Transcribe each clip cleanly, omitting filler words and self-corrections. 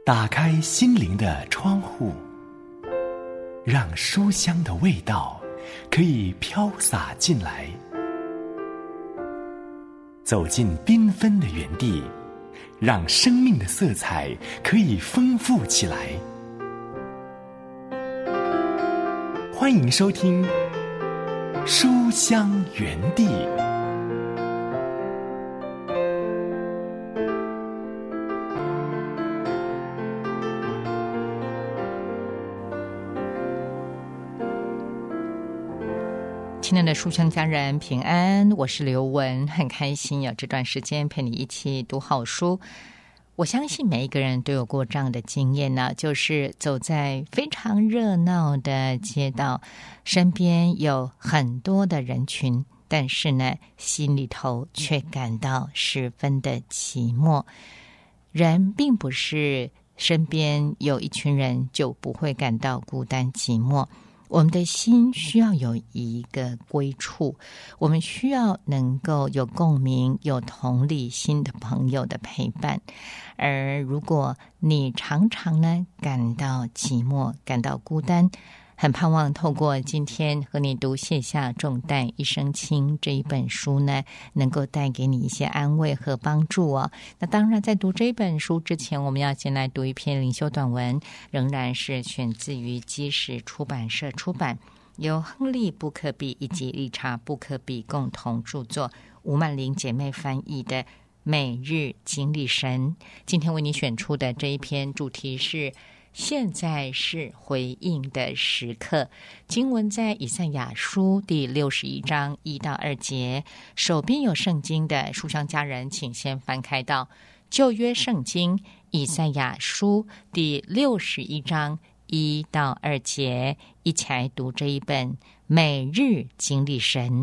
打开心灵的窗户，让书香的味道可以飘洒进来，走进缤纷的园地，让生命的色彩可以丰富起来。欢迎收听书香园地。 亲爱的书香家人平安，我是刘文，很开心有这段时间陪你一起读好书。我相信每一个人都有过这样的经验呢，就是走在非常热闹的街道，身边有很多的人群，但是呢，心里头却感到十分的寂寞。人并不是身边有一群人就不会感到孤单寂寞，我们的心需要有一个归处，我们需要能够有共鸣、有同理心的朋友的陪伴。而如果你常常呢感到寂寞、感到孤单，很盼望透过今天和你读《卸下重担一身轻》这一本书呢，能够带给你一些安慰和帮助哦。那当然，在读这本书之前，我们要先来读一篇灵修短文，仍然是选自于基石出版社出版，由亨利·布克比以及理查·布克比共同著作，吴曼玲姐妹翻译的《每日经历神》。今天为你选出的这一篇主题是现在是回应的时刻，经文在以赛亚书第61章1到2节。手边有圣经的书香家人，请先翻开到旧约圣经以赛亚书第61章1到2节，一起来读这一本每日经历神。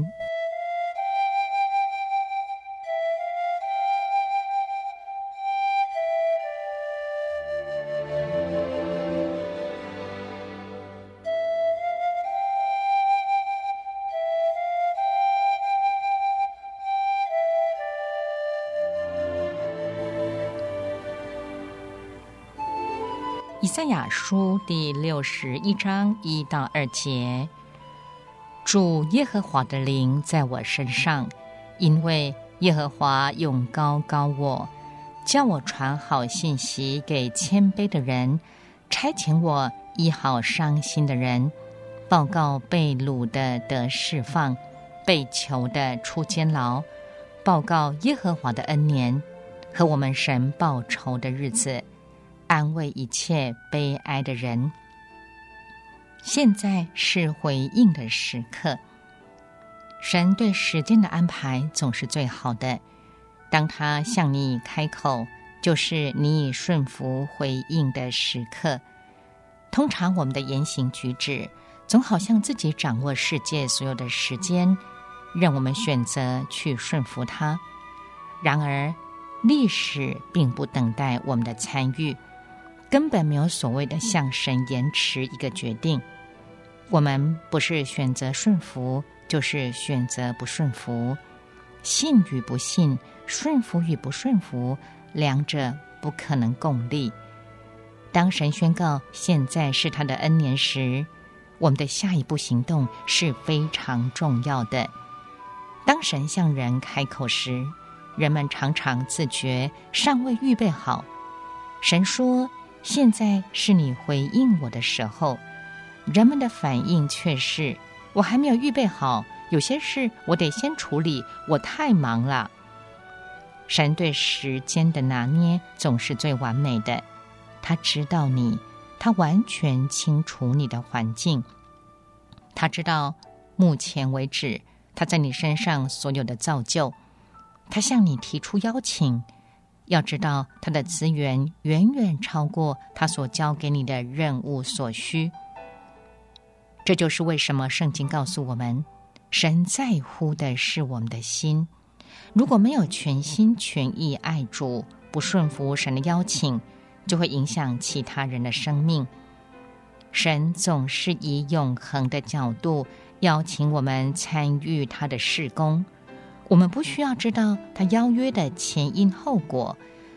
以赛亚书第61章1到2节，主耶和华的灵在我身上，因为耶和华用膏膏我，叫我传好信息给谦卑的人，差遣我医好伤心的人，报告被掳的得释放，被囚的出监牢，报告耶和华的恩年和我们神报仇的日子，安慰一切悲哀的人。现在是回应的时刻。神对时间的安排总是最好的，当他向你开口，就是你已顺服回应的时刻。通常我们的言行举止总好像自己掌握世界所有的时间，让我们选择去顺服他。然而历史并不等待我们的参与，根本没有所谓的向神延迟一个决定。我们不是选择顺服，就是选择不顺服。信与不信，顺服与不顺服，两者不可能共立。当神宣告现在是他的恩年时，我们的下一步行动是非常重要的。当神向人开口时，人们常常自觉尚未预备好。神说现在是你回应我的时候，人们的反应却是我还没有预备好，有些事我得先处理，我太忙了。神对时间的拿捏总是最完美的，他知道你，他完全清楚你的环境，他知道目前为止他在你身上所有的造就，他向你提出邀请，要知道他的资源远远超过他所交给你的任务所需。这就是为什么圣经告诉我们，神在乎的是我们的心。如果没有全心全意爱主，不顺服神的邀请，就会影响其他人的生命。神总是以永恒的角度邀请我们参与他的事工，我们不需要知道他邀约的前因后果，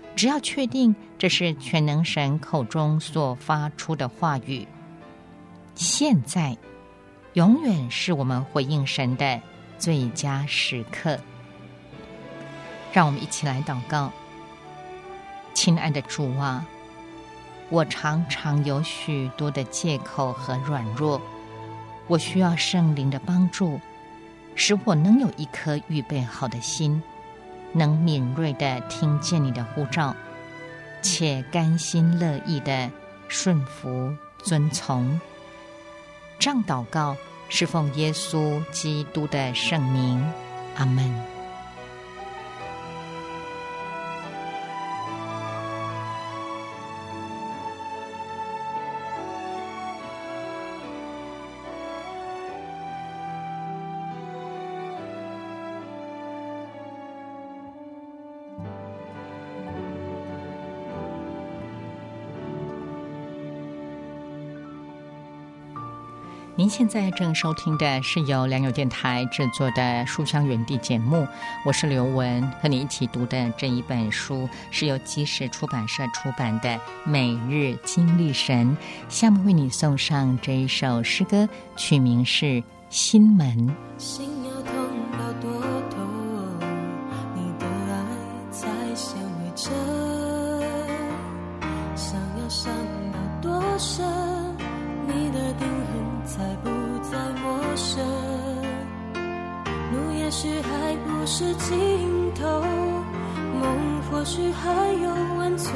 只要确定这是全能神口中所发出的话语，现在永远是我们回应神的最佳时刻。让我们一起来祷告。亲爱的主啊，我常常有许多的借口和软弱，我需要圣灵的帮助，使我能有一颗预备好的心，能敏锐地听见你的呼召，且甘心乐意地顺服遵从。这样祷告是奉耶稣基督的圣名，阿们。您现在正收听的是由良友电台制作的书香园地节目，我是刘文，和你一起读的这一本书是由基石出版社出版的《每日经历神》。下面为你送上这一首诗歌，曲名是《心门》。 心要痛到多痛，你的爱才显微真，想要伤到多深，你的定痕才不再陌生。路也许还不是尽头，梦或许还有温存，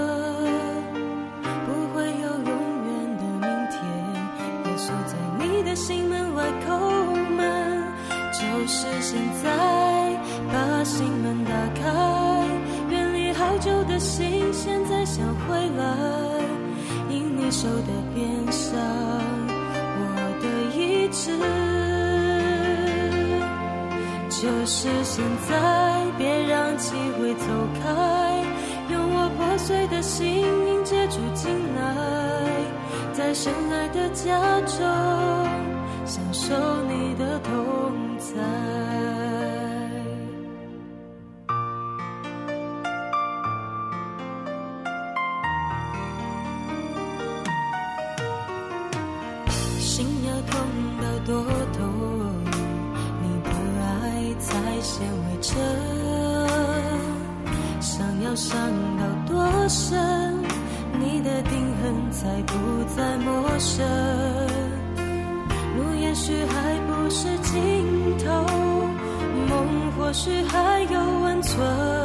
不会有永远的明天。耶稣在你的心门外叩门，就是现在，把心门打开，远离好久的心，现在想回来，因你手的边上我的意志，就是现在，别让机会走开，用我破碎的心迎接主进来，在深爱的家中享受你的同在。心要痛到多痛，你的爱才显微真，想要伤到多深，你的定痕才不再陌生。路也许还不是尽头，梦或许还有温存，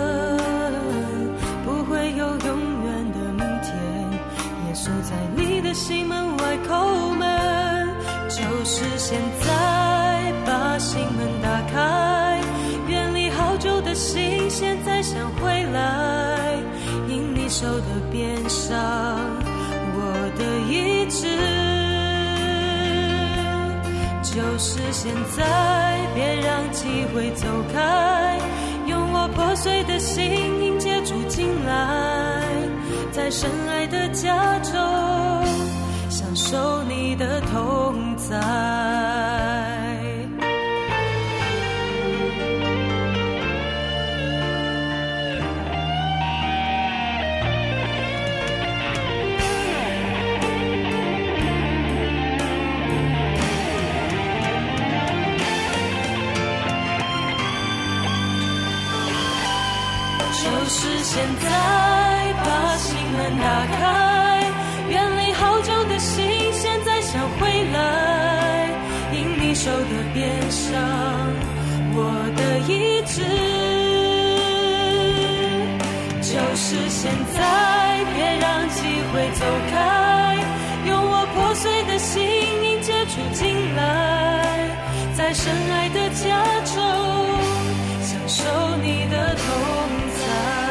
不会有永远的明天。耶稣在你的心门外叩门，就是现在，把心门打开，远离好久的心，现在想回来，因你手的边上我的意志，就是现在，别让机会走开，用我破碎的心迎接主进来，在深爱的家中享受你的同在。就是现在，把心门打开，远离好久的心，现在想回来，因你手的边上我的意志，就是现在，别让机会走开，用我破碎的心迎接主进来，在深爱的家中享受你的同在。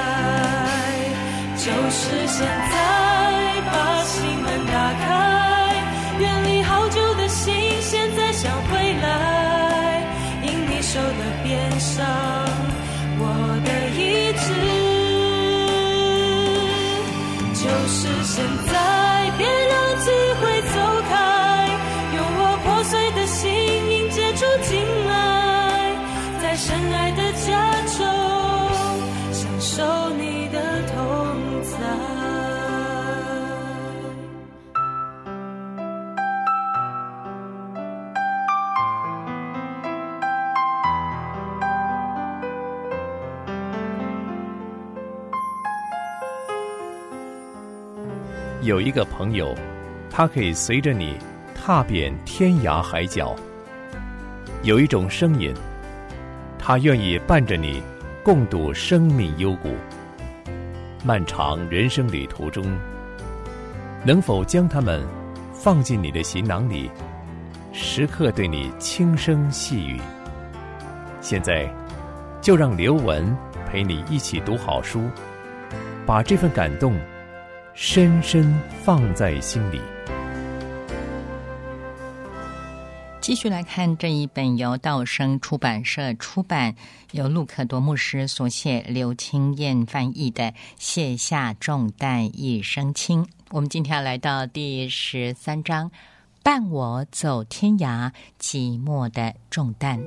就是现在，把心门打开，远离好久的心，现在想回来，因你手的边上我的意志，就是现在，别让机会走开，用我破碎的心迎接主进来，在深爱的家中享受你的同在。 有一个朋友，他可以随着你踏遍天涯海角。有一种声音，他愿意伴着你共度生命幽谷。漫长人生旅途中，能否将他们放进你的行囊里，时刻对你轻声细语？现在就让刘文陪你一起读好书，把这份感动深深放在心里。 继续来看这一本由道生出版社出版，由陆可铎牧师所写，刘清燕翻译的《卸下重担一身轻》。我们今天要来到第13章，伴我走天涯，寂寞的重担。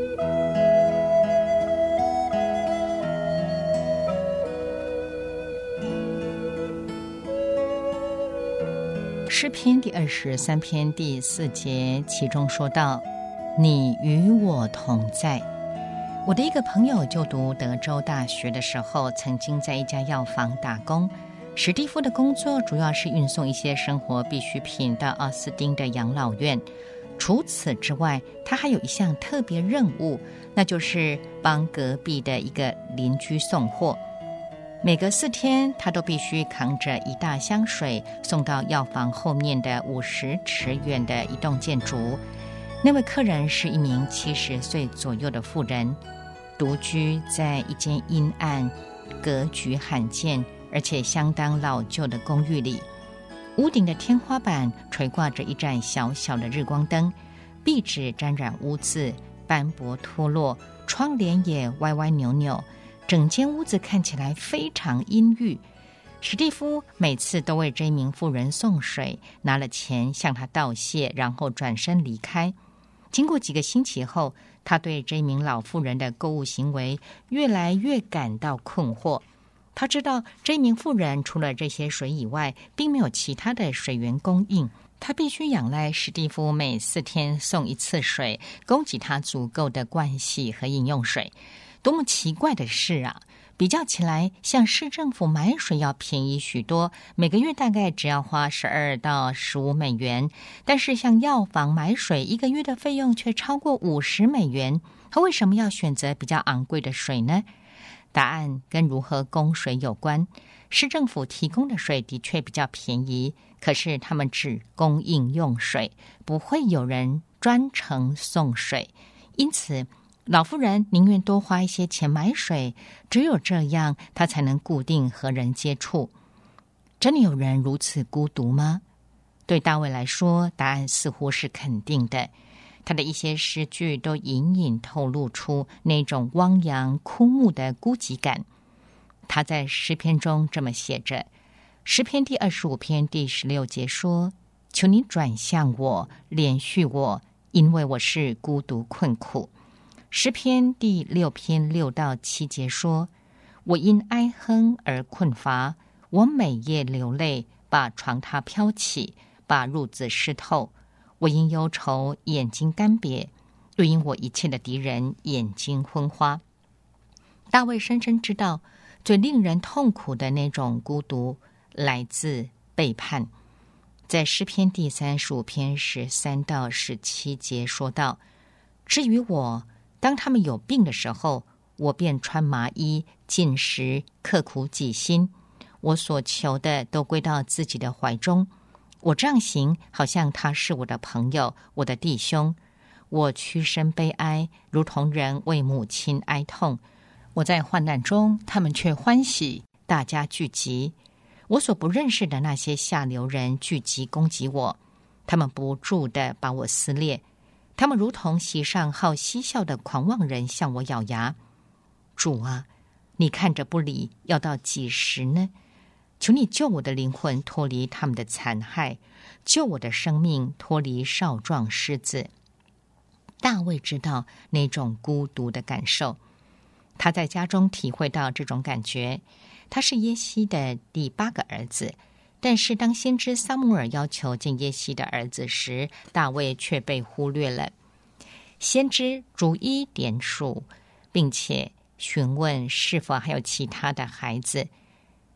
诗篇第23篇第4节，其中说到：你与我同在。我的一个朋友就读德州大学的时候，曾经在一家药房打工。史蒂夫的工作主要是运送一些生活必需品到奥斯汀的养老院。除此之外，他还有一项特别任务，那就是帮隔壁的一个邻居送货。每隔4天，他都必须扛着一大箱水送到药房后面的50尺远的一栋建筑。那位客人是一名70岁左右的妇人，独居在一间阴暗、格局罕见而且相当老旧的公寓里。屋顶的天花板垂挂着一盏小小的日光灯，壁纸沾染污渍，斑驳脱落，窗帘也歪歪扭扭，整间屋子看起来非常阴郁。史蒂夫每次都为这名妇人送水，拿了钱向她道谢，然后转身离开。经过几个星期后，他对这名老妇人的购物行为越来越感到困惑。他知道这名妇人除了这些水以外，并没有其他的水源供应，他必须仰赖史蒂夫每4天送一次水，供给他足够的盥洗和饮用水。多么奇怪的事啊！比较起来，向市政府买水要便宜许多，每个月大概只要花12到15美元。但是向药房买水，一个月的费用却超过50美元。他为什么要选择比较昂贵的水呢？答案跟如何供水有关。市政府提供的水的确比较便宜，可是他们只供应用水，不会有人专程送水。因此老妇人宁愿多花一些钱买水，只有这样她才能固定和人接触。真的有人如此孤独吗？对大卫来说，答案似乎是肯定的。他的一些诗句都隐隐透露出那种汪洋枯木的孤寂感。他在诗篇中这么写着，诗篇第25篇第16节说：求你转向我，怜恤我，因为我是孤独困苦。诗篇第6篇6到7节说：我因哀哼而困乏，我每夜流泪，把床榻飘起，把褥子湿透。我因忧愁眼睛干瘪，又因我一切的敌人眼睛昏花。大卫深深知道，最令人痛苦的那种孤独来自背叛。在诗篇第35篇13到17节说道：至于我，当他们有病的时候，我便穿麻衣，进食，刻苦己心。我所求的都归到自己的怀中。我这样行，好像他是我的朋友，我的弟兄。我屈身悲哀，如同人为母亲哀痛。我在患难中，他们却欢喜，大家聚集。我所不认识的那些下流人聚集攻击我，他们不住地把我撕裂。他们如同席上好嬉笑的狂妄人，向我咬牙。主啊，你看着不理，要到几时呢？求你救我的灵魂脱离他们的残害，救我的生命脱离少壮狮子。大卫知道那种孤独的感受，他在家中体会到这种感觉。他是耶西的第8个儿子，但是当先知撒母耳要求见耶西的儿子时，大卫却被忽略了。先知逐一点数，并且询问是否还有其他的孩子。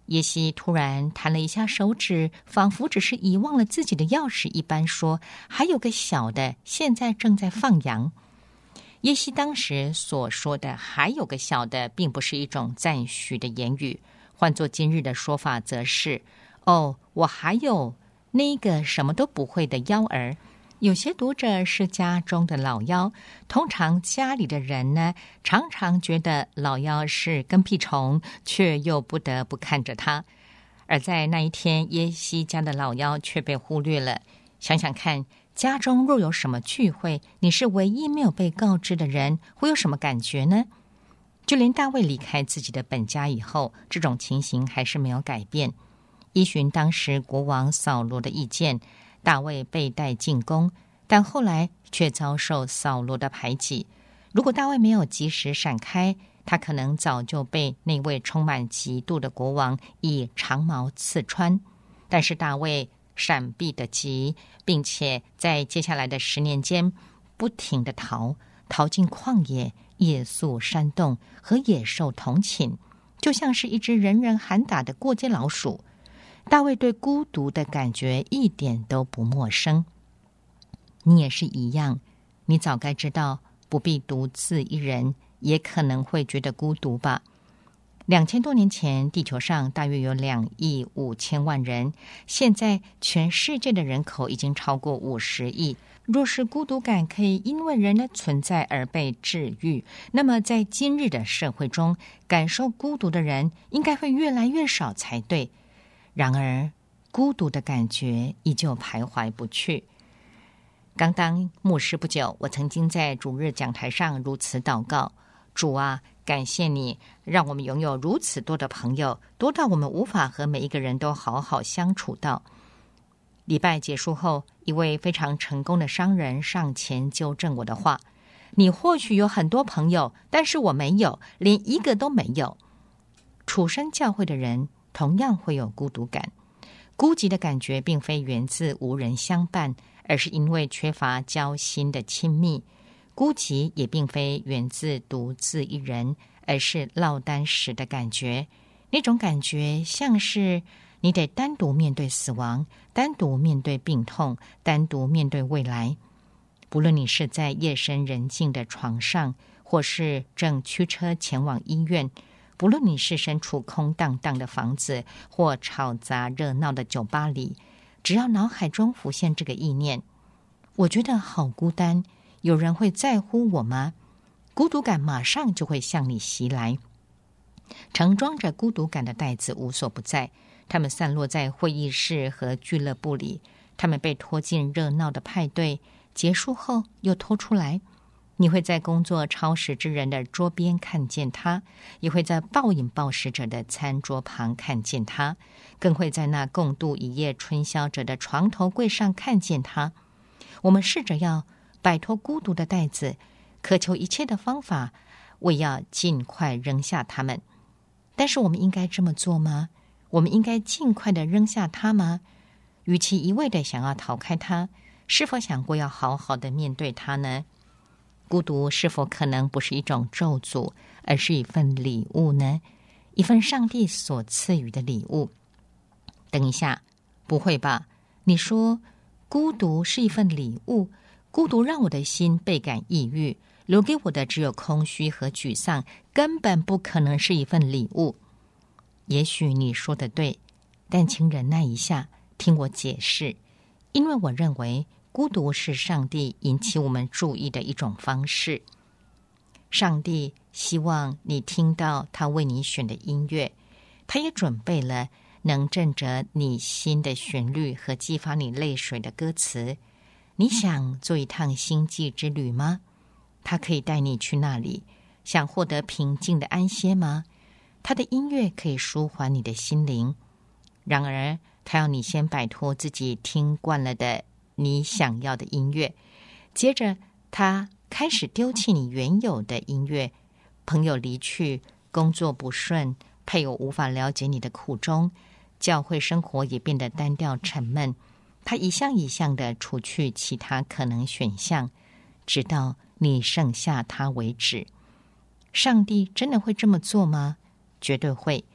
耶西突然弹了一下手指，仿佛只是遗忘了自己的钥匙一般，说：“还有个小的，现在正在放羊。”耶西当时所说的“还有个小的”，并不是一种赞许的言语，换作今日的说法，则是：“哦，我还有那个什么都不会的幺儿。”有些读者是家中的老幺，通常家里的人呢，常常觉得老幺是跟屁虫，却又不得不看着他。而在那一天，耶西家的老幺却被忽略了。想想看，家中若有什么聚会，你是唯一没有被告知的人，会有什么感觉呢？就连大卫离开自己的本家以后，这种情形还是没有改变。依循当时国王扫罗的意见，大卫被带进宫，但后来却遭受扫罗的排挤。如果大卫没有及时闪开，他可能早就被那位充满嫉妒的国王以长矛刺穿。但是大卫闪避得急，并且在接下来的10年间不停地逃进旷野、夜宿山洞，和野兽同寝，就像是一只人人喊打的过街老鼠。大卫对孤独的感觉一点都不陌生。你也是一样，你早该知道不必独自一人，也可能会觉得孤独吧。2000多年前，地球上大约有2亿5千万人，现在全世界的人口已经超过50亿。若是孤独感可以因为人的存在而被治愈，那么在今日的社会中，感受孤独的人应该会越来越少才对。然而，孤独的感觉依旧徘徊不去。刚当牧师不久，我曾经在主日讲台上如此祷告：主啊，感谢你让我们拥有如此多的朋友，多到我们无法和每一个人都好好相处到。礼拜结束后，一位非常成功的商人上前纠正我的话：你或许有很多朋友，但是我没有，连一个都没有。处身教会的人同样会有孤独感，孤寂的感觉并非源自无人相伴，而是因为缺乏交心的亲密。孤寂也并非源自独自一人，而是落单时的感觉。那种感觉像是你得单独面对死亡，单独面对病痛，单独面对未来。不论你是在夜深人静的床上，或是正驱车前往医院，不论你是身处空荡荡的房子，或吵杂热闹的酒吧里，只要脑海中浮现这个意念：我觉得好孤单，有人会在乎我吗？孤独感马上就会向你袭来。盛装着孤独感的袋子无所不在，它们散落在会议室和俱乐部里，它们被拖进热闹的派对，结束后又拖出来。你会在工作超时之人的桌边看见他，也会在暴饮暴食者的餐桌旁看见他，更会在那共度一夜春宵者的床头柜上看见他。我们试着要摆脱孤独的袋子，渴求一切的方法，为要尽快扔下它们。但是我们应该这么做吗？我们应该尽快的扔下它吗？与其一味的想要逃开它，是否想过要好好的面对它呢？孤独是否可能不是一种咒诅，而是一份礼物呢？一份上帝所赐予的礼物。等一下，不会吧？你说孤独是一份礼物，孤独让我的心倍感抑郁，留给我的只有空虚和沮丧，根本不可能是一份礼物。也许你说的对，但请忍耐一下，听我解释。因为我认为孤独是上帝引起我们注意的一种方式。上帝希望你听到他为你选的音乐，他也准备了能震着你心的旋律和激发你泪水的歌词。你想做一趟星际之旅吗？他可以带你去那里。想获得平静的安歇吗？他的音乐可以舒缓你的心灵。然而他要你先摆脱自己听惯了的你想要的音乐，接着他开始丢弃你原有的音乐。朋友离去，工作不顺，配偶无法了解你的苦衷，教会生活也变得单调沉闷。他一项一项的除去其他可能选项，直到你剩下他为止。上帝真的会这么做吗？绝对会。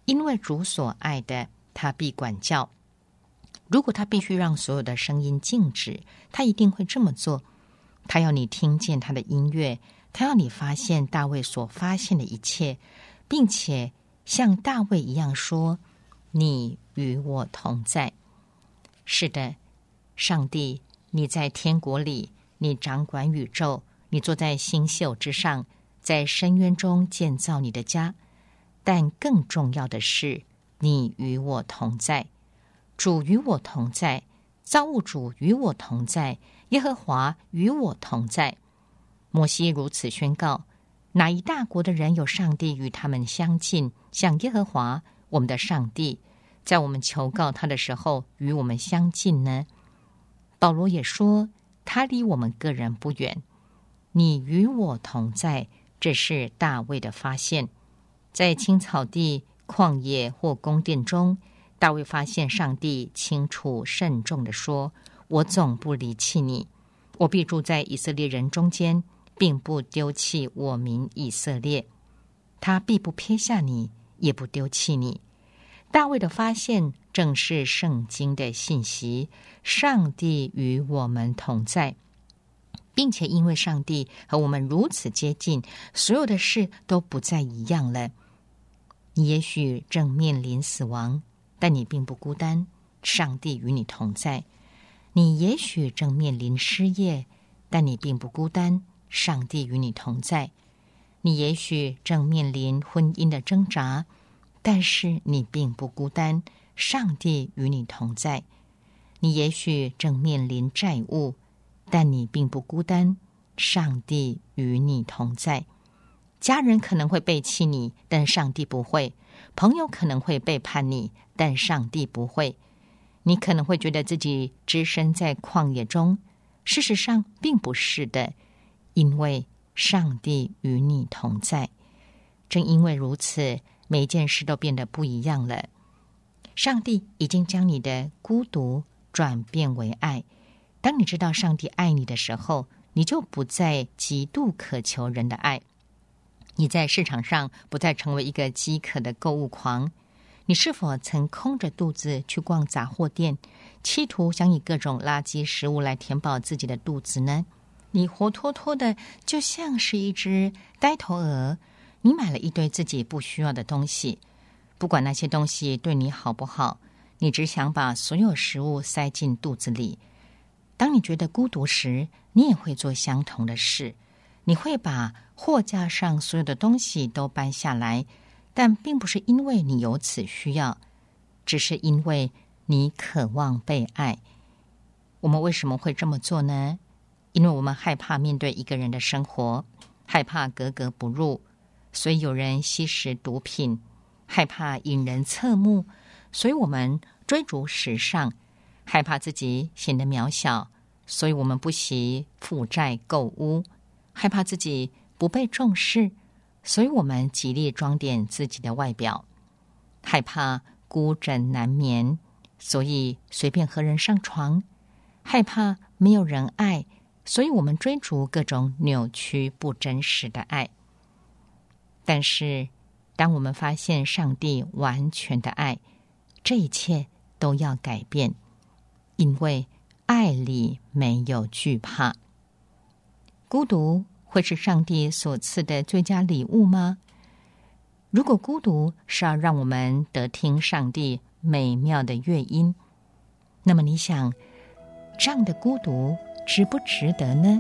因为主所爱的，他必管教。如果他必须让所有的声音静止，他一定会这么做。他要你听见他的音乐，他要你发现大卫所发现的一切，并且像大卫一样说，你与我同在。是的，上帝，你在天国里，你掌管宇宙，你坐在星宿之上，在深渊中建造你的家。但更重要的是，你与我同在，主与我同在，造物主与我同在，耶和华与我同在。摩西如此宣告：哪一大国的人有上帝与他们相近，像耶和华我们的上帝，在我们求告他的时候与我们相近呢？保罗也说，他离我们个人不远。你与我同在，这是大卫的发现。在青草地、旷野或宫殿中，大卫发现上帝清楚慎重地说，我总不离弃你，我必住在以色列人中间，并不丢弃我民以色列。他必不撇下你，也不丢弃你。大卫的发现正是圣经的信息，上帝与我们同在，并且因为上帝和我们如此接近，所有的事都不再一样了。你也许正面临死亡，但你并不孤单，上帝与你同在。你也许正面临失业，但你并不孤单，上帝与你同在。你也许正面临婚姻的挣扎，但是你并不孤单，上帝与你同在。你也许正面临债务，但你并不孤单，上帝与你同在。家人可能会背弃你，但上帝不会；朋友可能会背叛你，但上帝不会。你可能会觉得自己置身在旷野中，事实上并不是的，因为上帝与你同在。正因为如此，每一件事都变得不一样了。上帝已经将你的孤独转变为爱。当你知道上帝爱你的时候，你就不再极度渴求人的爱。你在市场上不再成为一个饥渴的购物狂。你是否曾空着肚子去逛杂货店，企图想以各种垃圾食物来填饱自己的肚子呢？你活脱脱的就像是一只呆头鹅，你买了一堆自己不需要的东西，不管那些东西对你好不好，你只想把所有食物塞进肚子里。当你觉得孤独时，你也会做相同的事。你会把货架上所有的东西都搬下来，但并不是因为你有此需要，只是因为你渴望被爱。我们为什么会这么做呢？因为我们害怕面对一个人的生活，害怕格格不入，所以有人吸食毒品；害怕引人侧目，所以我们追逐时尚；害怕自己显得渺小，所以我们不惜负债购屋；害怕自己不被重视，所以我们极力装点自己的外表；害怕孤枕难眠，所以随便和人上床；害怕没有人爱，所以我们追逐各种扭曲不真实的爱。但是当我们发现上帝完全的爱，这一切都要改变，因为爱里没有惧怕。孤独会是上帝所赐的最佳礼物吗？如果孤独是要让我们得听上帝美妙的乐音，那么你想，这样的孤独值不值得呢？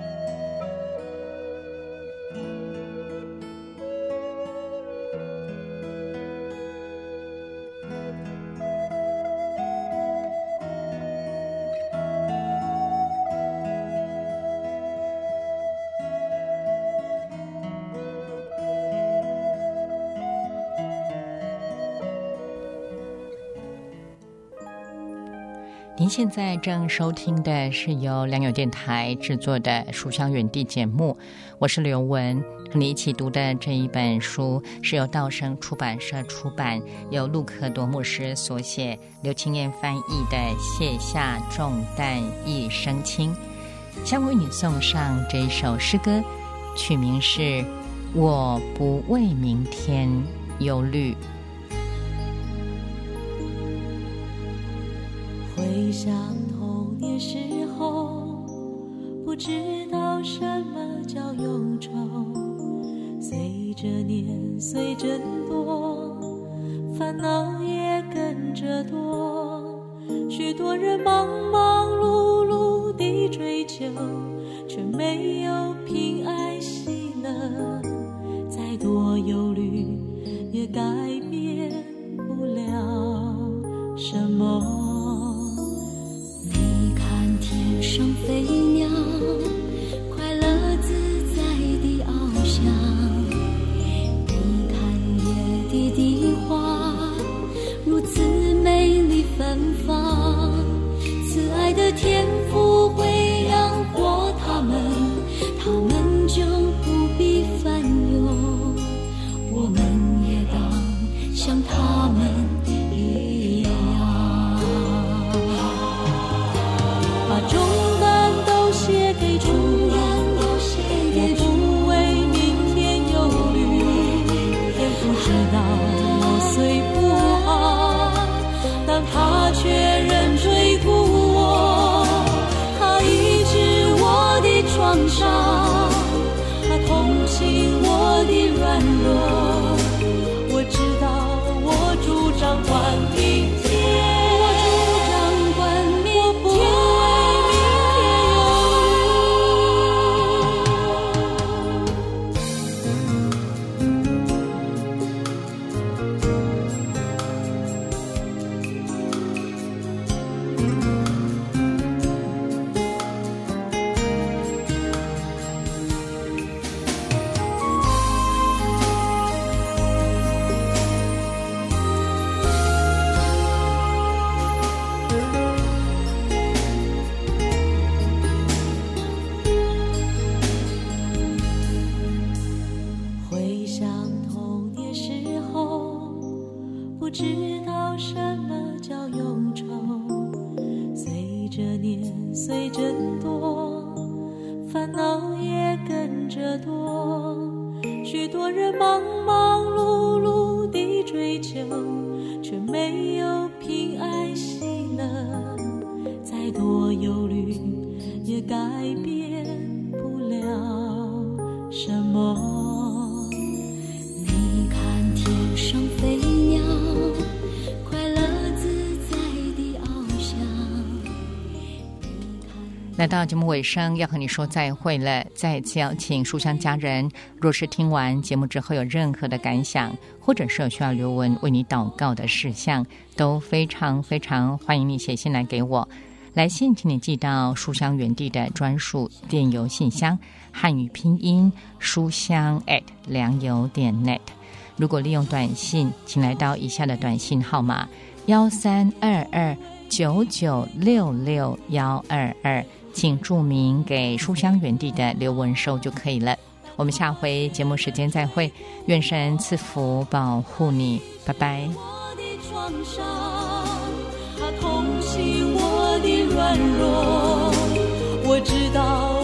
您现在正收听的是由良友电台制作的《书香远地》节目，我是刘文。和你一起读的这一本书是由道生出版社出版，由陆克铎牧师所写，刘清燕翻译的《卸下重担一身轻》。想为你送上这一首诗歌，曲名是《我不为明天忧虑》。 回想童年时候，不知道什么叫忧愁，随着年岁增多，烦恼也跟着多，许多人忙忙碌碌地追求，却没有平安喜乐，再多忧虑也改变不了什么。你看天上飞鸟，快乐自在地翱翔，你看野地的花如此美丽芬芳，慈爱的天父会养活他们，他们就不必烦忧，我们也当像他们一样，把重担都卸给主，我不为明天忧虑，天父知道我虽不好，但他却仍追顾我，他医治我的创伤，他同情我的软弱，我知道我主掌管明天，我不为明天回想童年时候，不知道什么叫忧愁，随着年岁增多，烦恼也跟着多，许多人忙忙碌碌地追求，却没有平安喜乐，再多忧虑也改变不了什么。你看天上飞鸟，快乐自在地翱翔。 来到节目尾声，要和你说再会了。再次邀请书香家人，若是听完节目之后有任何的感想，或者是有需要留文为你祷告的事项，都非常非常欢迎你写信来给我。来信请你寄到书香园地的专属电邮信箱，汉语拼音书香@良友.net。如果利用短信，请来到以下的短信号码132299662122，请注明给书香园地的刘文收就可以了。我们下回节目时间再会，愿神赐福保护你，拜拜。 我的创伤，他同情我的软弱，我知道